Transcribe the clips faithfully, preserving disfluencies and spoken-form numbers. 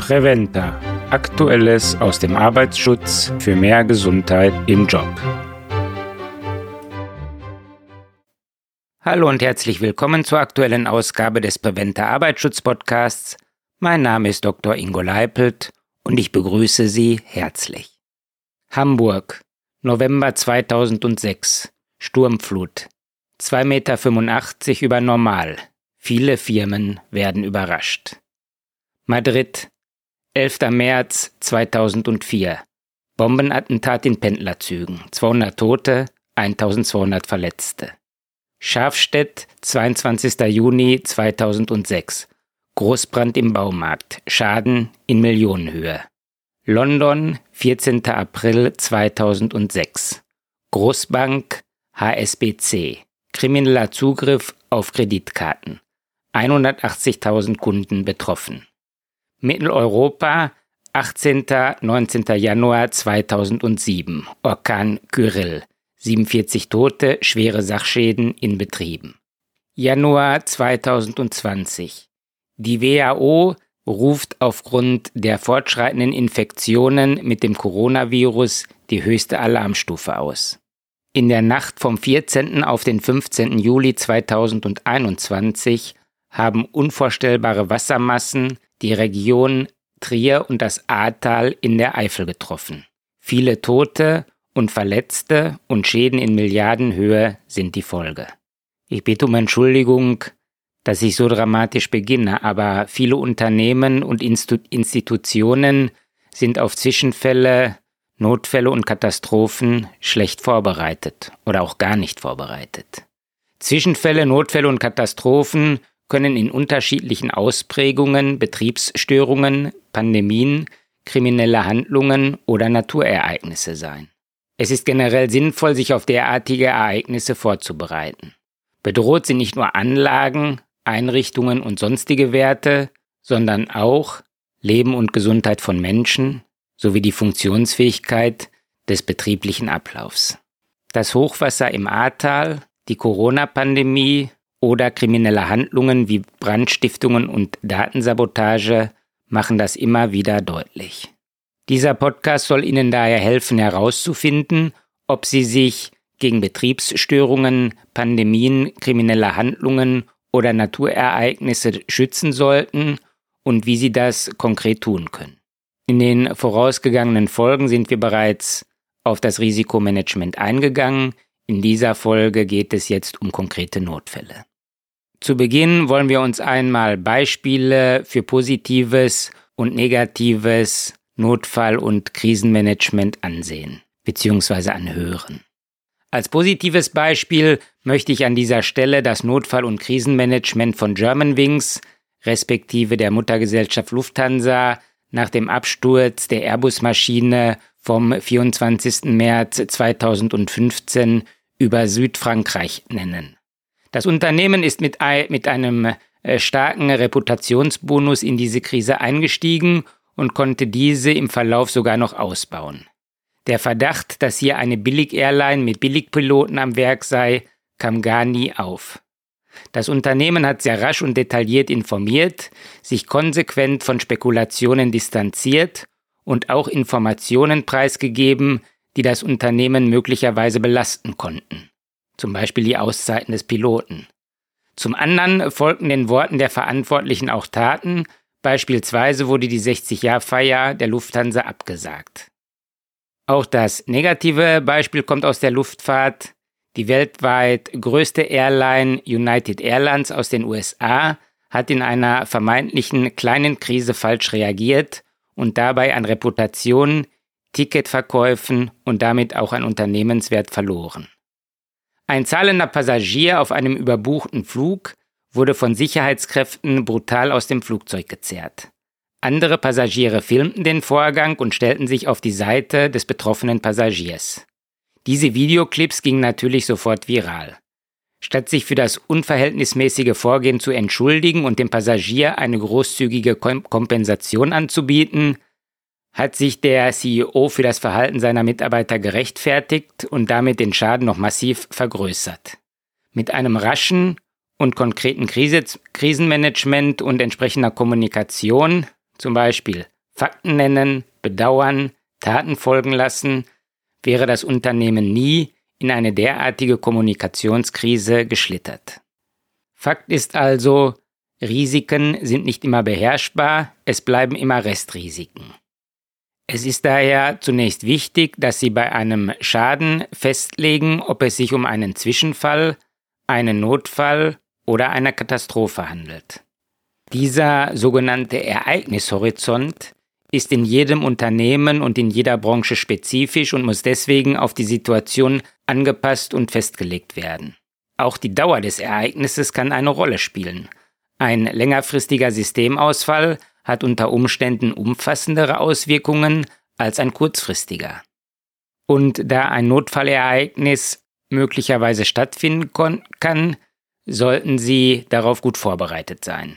Preventa. Aktuelles aus dem Arbeitsschutz für mehr Gesundheit im Job. Hallo und herzlich willkommen zur aktuellen Ausgabe des Preventa Arbeitsschutz-Podcasts. Mein Name ist Doktor Ingo Leipelt und ich begrüße Sie herzlich. Hamburg, November zweitausendsechs. Sturmflut. zwei Komma fünfundachtzig Meter über Normal. Viele Firmen werden überrascht. Madrid, elfter März zweitausendvier. Bombenattentat in Pendlerzügen. zweihundert Tote, eintausendzweihundert Verletzte. Schafstedt, zweiundzwanzigster Juni zweitausendsechs. Großbrand im Baumarkt. Schaden in Millionenhöhe. London, vierzehnter April zweitausendsechs. Großbank H S B C. Krimineller Zugriff auf Kreditkarten. hundertachtzigtausend Kunden betroffen. Mitteleuropa, achtzehnter bis neunzehnter Januar zweitausendsieben. Orkan Kyrill. siebenundvierzig Tote, schwere Sachschäden in Betrieben. Januar zweitausendzwanzig. Die W H O ruft aufgrund der fortschreitenden Infektionen mit dem Coronavirus die höchste Alarmstufe aus. In der Nacht vom vierzehnten auf den fünfzehnten Juli zweitausendeinundzwanzig haben unvorstellbare Wassermassen die Region Trier und das Ahrtal in der Eifel getroffen. Viele Tote und Verletzte und Schäden in Milliardenhöhe sind die Folge. Ich bitte um Entschuldigung, dass ich so dramatisch beginne, aber viele Unternehmen und Instu- Institutionen sind auf Zwischenfälle, Notfälle und Katastrophen schlecht vorbereitet oder auch gar nicht vorbereitet. Zwischenfälle, Notfälle und Katastrophen können in unterschiedlichen Ausprägungen Betriebsstörungen, Pandemien, kriminelle Handlungen oder Naturereignisse sein. Es ist generell sinnvoll, sich auf derartige Ereignisse vorzubereiten. Bedroht sind nicht nur Anlagen, Einrichtungen und sonstige Werte, sondern auch Leben und Gesundheit von Menschen sowie die Funktionsfähigkeit des betrieblichen Ablaufs. Das Hochwasser im Ahrtal, die Corona-Pandemie oder kriminelle Handlungen wie Brandstiftungen und Datensabotage machen das immer wieder deutlich. Dieser Podcast soll Ihnen daher helfen herauszufinden, ob Sie sich gegen Betriebsstörungen, Pandemien, kriminelle Handlungen oder Naturereignisse schützen sollten und wie Sie das konkret tun können. In den vorausgegangenen Folgen sind wir bereits auf das Risikomanagement eingegangen. In dieser Folge geht es jetzt um konkrete Notfälle. Zu Beginn wollen wir uns einmal Beispiele für positives und negatives Notfall- und Krisenmanagement ansehen bzw. anhören. Als positives Beispiel möchte ich an dieser Stelle das Notfall- und Krisenmanagement von Germanwings respektive der Muttergesellschaft Lufthansa nach dem Absturz der Airbus-Maschine vom vierundzwanzigsten März zweitausendfünfzehn über Südfrankreich nennen. Das Unternehmen ist mit, ein, mit einem äh, starken Reputationsbonus in diese Krise eingestiegen und konnte diese im Verlauf sogar noch ausbauen. Der Verdacht, dass hier eine Billig-Airline mit Billigpiloten am Werk sei, kam gar nie auf. Das Unternehmen hat sehr rasch und detailliert informiert, sich konsequent von Spekulationen distanziert und auch Informationen preisgegeben, die das Unternehmen möglicherweise belasten konnten. Zum Beispiel die Auszeiten des Piloten. Zum anderen folgten den Worten der Verantwortlichen auch Taten, beispielsweise wurde die sechzig-Jahr-Feier der Lufthansa abgesagt. Auch das negative Beispiel kommt aus der Luftfahrt. Die weltweit größte Airline United Airlines aus den U S A hat in einer vermeintlichen kleinen Krise falsch reagiert und dabei an Reputation, Ticketverkäufen und damit auch an Unternehmenswert verloren. Ein zahlender Passagier auf einem überbuchten Flug wurde von Sicherheitskräften brutal aus dem Flugzeug gezerrt. Andere Passagiere filmten den Vorgang und stellten sich auf die Seite des betroffenen Passagiers. Diese Videoclips gingen natürlich sofort viral. Statt sich für das unverhältnismäßige Vorgehen zu entschuldigen und dem Passagier eine großzügige Kompensation anzubieten, hat sich der C E O für das Verhalten seiner Mitarbeiter gerechtfertigt und damit den Schaden noch massiv vergrößert. Mit einem raschen und konkreten Krise, Krisenmanagement und entsprechender Kommunikation, zum Beispiel Fakten nennen, bedauern, Taten folgen lassen, wäre das Unternehmen nie in eine derartige Kommunikationskrise geschlittert. Fakt ist also, Risiken sind nicht immer beherrschbar, es bleiben immer Restrisiken. Es ist daher zunächst wichtig, dass Sie bei einem Schaden festlegen, ob es sich um einen Zwischenfall, einen Notfall oder eine Katastrophe handelt. Dieser sogenannte Ereignishorizont ist in jedem Unternehmen und in jeder Branche spezifisch und muss deswegen auf die Situation angepasst und festgelegt werden. Auch die Dauer des Ereignisses kann eine Rolle spielen. Ein längerfristiger Systemausfall hat unter Umständen umfassendere Auswirkungen als ein kurzfristiger. Und da ein Notfallereignis möglicherweise stattfinden kon- kann, sollten Sie darauf gut vorbereitet sein.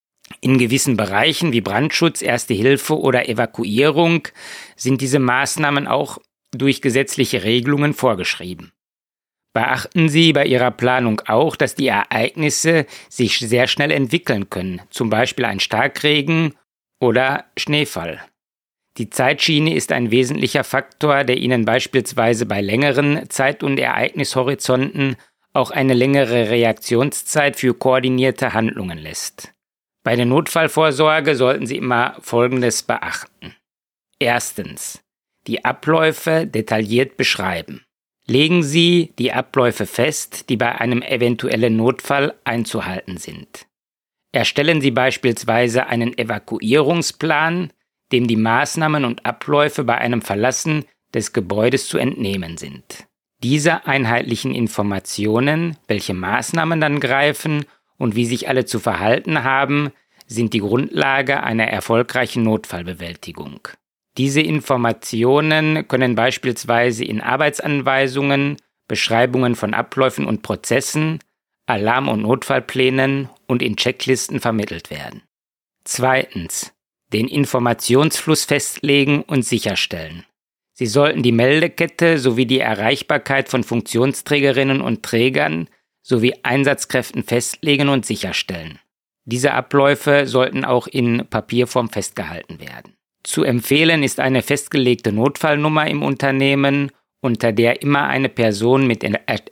In gewissen Bereichen wie Brandschutz, Erste Hilfe oder Evakuierung sind diese Maßnahmen auch durch gesetzliche Regelungen vorgeschrieben. Beachten Sie bei Ihrer Planung auch, dass die Ereignisse sich sehr schnell entwickeln können, zum Beispiel ein Starkregen oder Schneefall. Die Zeitschiene ist ein wesentlicher Faktor, der Ihnen beispielsweise bei längeren Zeit- und Ereignishorizonten auch eine längere Reaktionszeit für koordinierte Handlungen lässt. Bei der Notfallvorsorge sollten Sie immer Folgendes beachten. Erstens, die Abläufe detailliert beschreiben. Legen Sie die Abläufe fest, die bei einem eventuellen Notfall einzuhalten sind. Erstellen Sie beispielsweise einen Evakuierungsplan, dem die Maßnahmen und Abläufe bei einem Verlassen des Gebäudes zu entnehmen sind. Diese einheitlichen Informationen, welche Maßnahmen dann greifen und wie sich alle zu verhalten haben, sind die Grundlage einer erfolgreichen Notfallbewältigung. Diese Informationen können beispielsweise in Arbeitsanweisungen, Beschreibungen von Abläufen und Prozessen, Alarm- und Notfallplänen und in Checklisten vermittelt werden. Zweitens, den Informationsfluss festlegen und sicherstellen. Sie sollten die Meldekette sowie die Erreichbarkeit von Funktionsträgerinnen und Trägern sowie Einsatzkräften festlegen und sicherstellen. Diese Abläufe sollten auch in Papierform festgehalten werden. Zu empfehlen ist eine festgelegte Notfallnummer im Unternehmen, unter der immer eine Person mit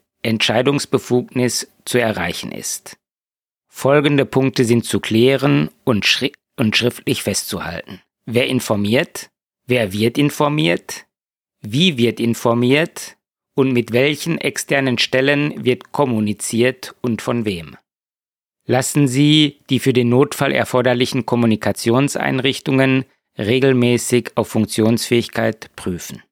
Entscheidungsbefugnis zu erreichen ist. Folgende Punkte sind zu klären und, schri- und schriftlich festzuhalten. Wer informiert? Wer wird informiert? Wie wird informiert? Und mit welchen externen Stellen wird kommuniziert und von wem? Lassen Sie die für den Notfall erforderlichen Kommunikationseinrichtungen regelmäßig auf Funktionsfähigkeit prüfen.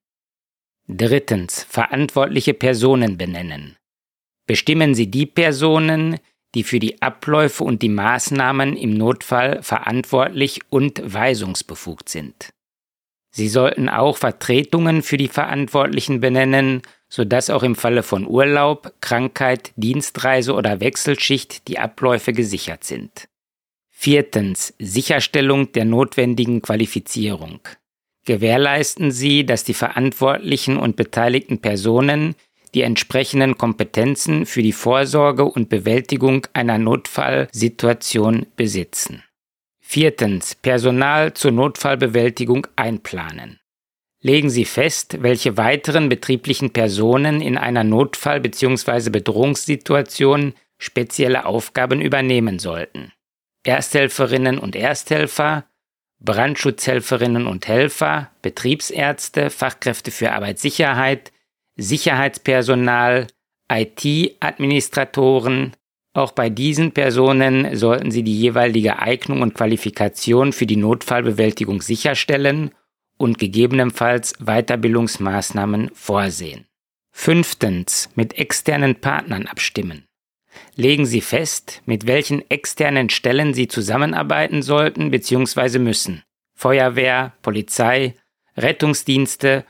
Drittens, verantwortliche Personen benennen. Bestimmen Sie die Personen, die für die Abläufe und die Maßnahmen im Notfall verantwortlich und weisungsbefugt sind. Sie sollten auch Vertretungen für die Verantwortlichen benennen, sodass auch im Falle von Urlaub, Krankheit, Dienstreise oder Wechselschicht die Abläufe gesichert sind. Viertens, Sicherstellung der notwendigen Qualifizierung. Gewährleisten Sie, dass die verantwortlichen und beteiligten Personen die entsprechenden Kompetenzen für die Vorsorge und Bewältigung einer Notfallsituation besitzen. Viertens, Personal zur Notfallbewältigung einplanen. Legen Sie fest, welche weiteren betrieblichen Personen in einer Notfall- bzw. Bedrohungssituation spezielle Aufgaben übernehmen sollten. Ersthelferinnen und Ersthelfer, Brandschutzhelferinnen und Helfer, Betriebsärzte, Fachkräfte für Arbeitssicherheit, Sicherheitspersonal, I T-Administratoren. Auch bei diesen Personen sollten Sie die jeweilige Eignung und Qualifikation für die Notfallbewältigung sicherstellen und gegebenenfalls Weiterbildungsmaßnahmen vorsehen. Fünftens, mit externen Partnern abstimmen. Legen Sie fest, mit welchen externen Stellen Sie zusammenarbeiten sollten bzw. müssen. Feuerwehr, Polizei, Rettungsdienste,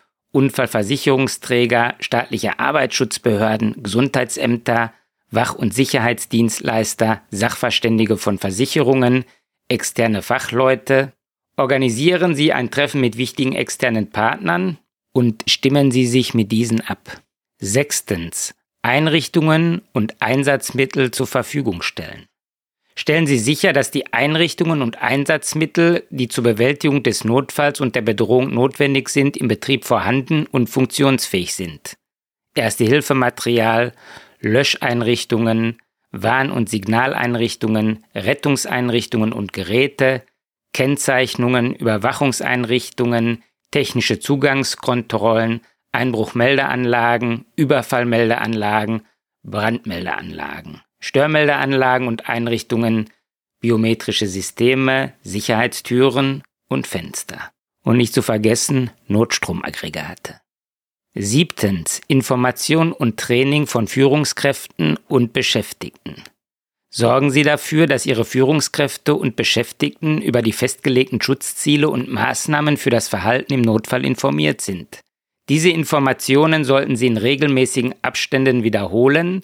Unfallversicherungsträger, staatliche Arbeitsschutzbehörden, Gesundheitsämter, Wach- und Sicherheitsdienstleister, Sachverständige von Versicherungen, externe Fachleute. Organisieren Sie ein Treffen mit wichtigen externen Partnern und stimmen Sie sich mit diesen ab. Sechstens. Einrichtungen und Einsatzmittel zur Verfügung stellen. Stellen Sie sicher, dass die Einrichtungen und Einsatzmittel, die zur Bewältigung des Notfalls und der Bedrohung notwendig sind, im Betrieb vorhanden und funktionsfähig sind. Erste-Hilfe-Material, Löscheinrichtungen, Warn- und Signaleinrichtungen, Rettungseinrichtungen und Geräte, Kennzeichnungen, Überwachungseinrichtungen, technische Zugangskontrollen, Einbruchmeldeanlagen, Überfallmeldeanlagen, Brandmeldeanlagen, Störmeldeanlagen und Einrichtungen, biometrische Systeme, Sicherheitstüren und Fenster. Und nicht zu vergessen Notstromaggregate. Siebtens. Information und Training von Führungskräften und Beschäftigten. Sorgen Sie dafür, dass Ihre Führungskräfte und Beschäftigten über die festgelegten Schutzziele und Maßnahmen für das Verhalten im Notfall informiert sind. Diese Informationen sollten Sie in regelmäßigen Abständen wiederholen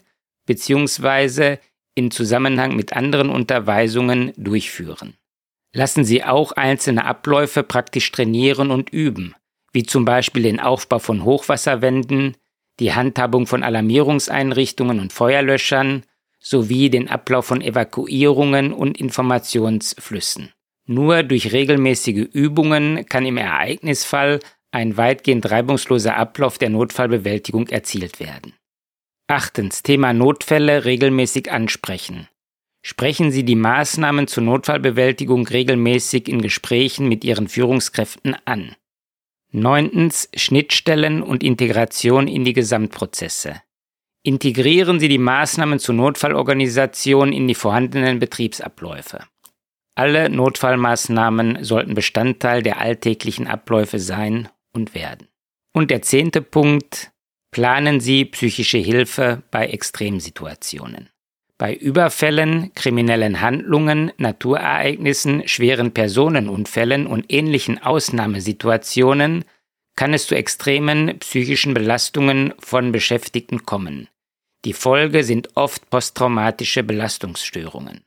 bzw. in Zusammenhang mit anderen Unterweisungen durchführen. Lassen Sie auch einzelne Abläufe praktisch trainieren und üben, wie zum Beispiel den Aufbau von Hochwasserwänden, die Handhabung von Alarmierungseinrichtungen und Feuerlöschern sowie den Ablauf von Evakuierungen und Informationsflüssen. Nur durch regelmäßige Übungen kann im Ereignisfall ein weitgehend reibungsloser Ablauf der Notfallbewältigung erzielt werden. Achtens. Thema Notfälle regelmäßig ansprechen. Sprechen Sie die Maßnahmen zur Notfallbewältigung regelmäßig in Gesprächen mit Ihren Führungskräften an. Neuntens. Schnittstellen und Integration in die Gesamtprozesse. Integrieren Sie die Maßnahmen zur Notfallorganisation in die vorhandenen Betriebsabläufe. Alle Notfallmaßnahmen sollten Bestandteil der alltäglichen Abläufe sein und werden. Und der zehnte Punkt. Planen Sie psychische Hilfe bei Extremsituationen. Bei Überfällen, kriminellen Handlungen, Naturereignissen, schweren Personenunfällen und ähnlichen Ausnahmesituationen kann es zu extremen psychischen Belastungen von Beschäftigten kommen. Die Folge sind oft posttraumatische Belastungsstörungen.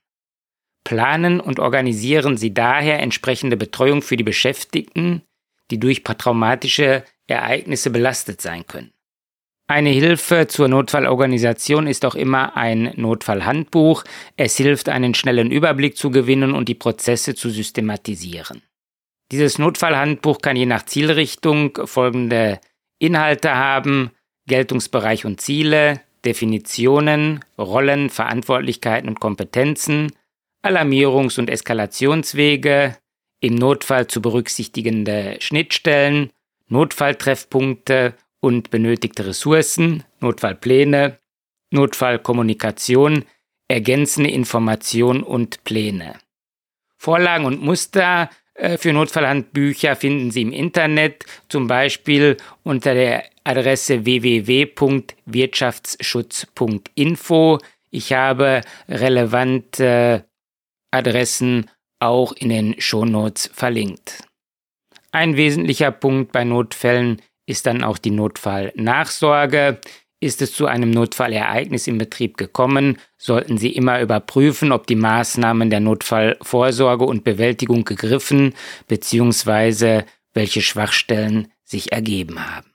Planen und organisieren Sie daher entsprechende Betreuung für die Beschäftigten, die durch traumatische Ereignisse belastet sein können. Eine Hilfe zur Notfallorganisation ist auch immer ein Notfallhandbuch. Es hilft, einen schnellen Überblick zu gewinnen und die Prozesse zu systematisieren. Dieses Notfallhandbuch kann je nach Zielrichtung folgende Inhalte haben: Geltungsbereich und Ziele, Definitionen, Rollen, Verantwortlichkeiten und Kompetenzen, Alarmierungs- und Eskalationswege, im Notfall zu berücksichtigende Schnittstellen, Notfalltreffpunkte und benötigte Ressourcen, Notfallpläne, Notfallkommunikation, ergänzende Information und Pläne. Vorlagen und Muster äh, für Notfallhandbücher finden Sie im Internet, zum Beispiel unter der Adresse w w w punkt wirtschaftsschutz punkt info. Ich habe relevante Adressen auch in den Shownotes verlinkt. Ein wesentlicher Punkt bei Notfällen ist dann auch die Notfallnachsorge. Ist es zu einem Notfallereignis im Betrieb gekommen, sollten Sie immer überprüfen, ob die Maßnahmen der Notfallvorsorge und Bewältigung gegriffen bzw. welche Schwachstellen sich ergeben haben.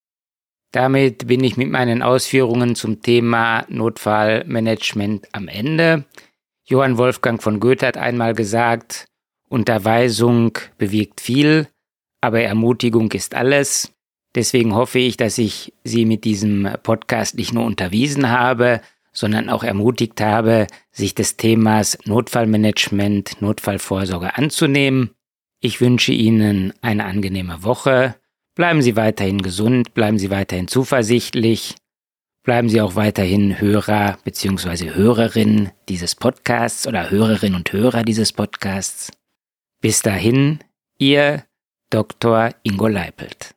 Damit bin ich mit meinen Ausführungen zum Thema Notfallmanagement am Ende. Johann Wolfgang von Goethe hat einmal gesagt, Unterweisung bewirkt viel, aber Ermutigung ist alles. Deswegen hoffe ich, dass ich Sie mit diesem Podcast nicht nur unterwiesen habe, sondern auch ermutigt habe, sich des Themas Notfallmanagement, Notfallvorsorge anzunehmen. Ich wünsche Ihnen eine angenehme Woche. Bleiben Sie weiterhin gesund, bleiben Sie weiterhin zuversichtlich, bleiben Sie auch weiterhin Hörer bzw. Hörerin dieses Podcasts oder Hörerinnen und Hörer dieses Podcasts. Bis dahin, Ihr Doktor Ingo Leipelt.